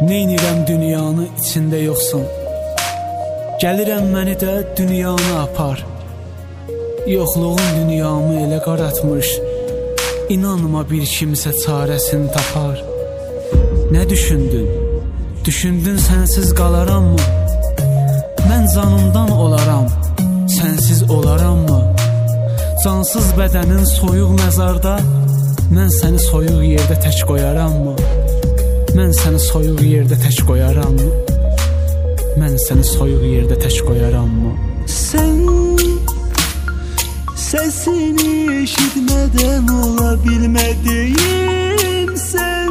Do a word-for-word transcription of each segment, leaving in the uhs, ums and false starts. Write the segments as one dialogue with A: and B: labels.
A: Neynirəm dünyanı içində yoxsan. Gəlirəm məni də dünyanı apar. Yoxluğun dünyamı elə qaratmış. İnanma bir kimsə çarəsini tapar. Nə düşündün? Düşündün sənsiz qalaram mı? Mən canımdan olaram, sənsiz olaram mı? Cansız bədənin soyuq məzarda, mən səni soyuq yerdə tək qoyaram mı? Mən səni soyuq yerdə tək qoyaram mı? Mən səni soyuq yerdə tək qoyaram mı?
B: Sən səsini eşitmədən ola bilmədiyim sən,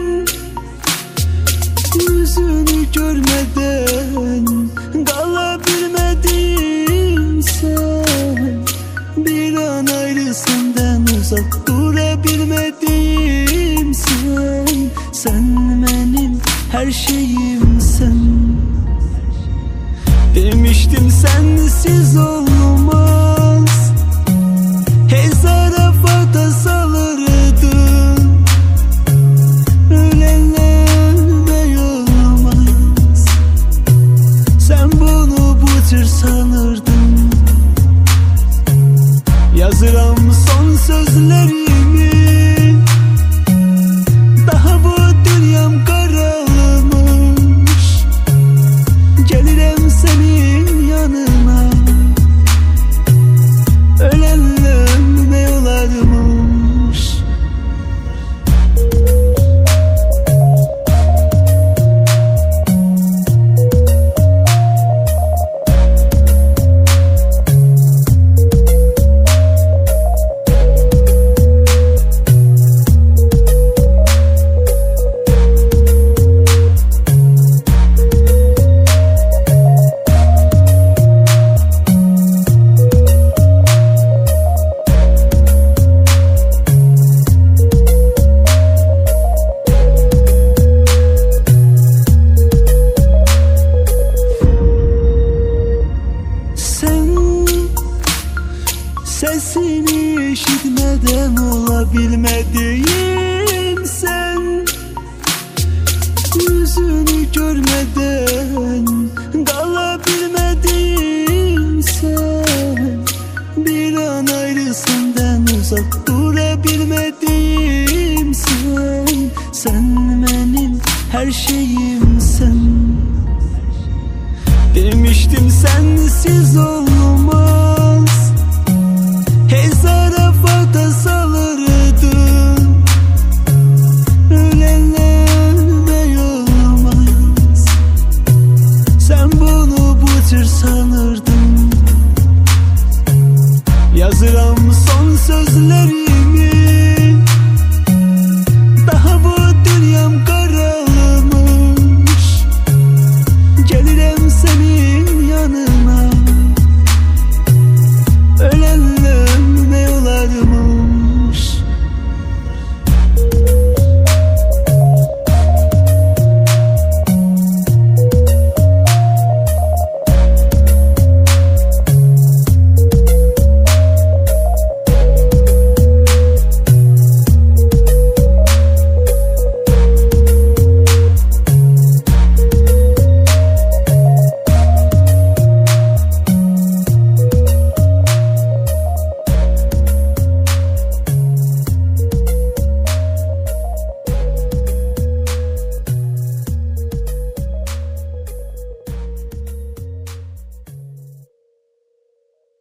B: yüzünü görmədən qala bilmədiyim sən, bir an ayrı səndən uzaq dura bilmədiyim sən, sən mənim hər şeyimsən. Demişdim sensiz olmaz, hey zarafata salırdın, ölenler olmaz. Sen bunu bu tür sanırdın. Yazıram son sözlerimi, daha bu dünyam karalmış. Gelirim senin yanına, ölenle ölme yollarmış. Sesini eşitmeden ola bilmediğim sen, yüzünü görmeden qala bilmediğim sen, bir an ayrı səndən uzaq dura bilmediğim sen, sen mənim hər şeyimsən. Demişdim sensiz ol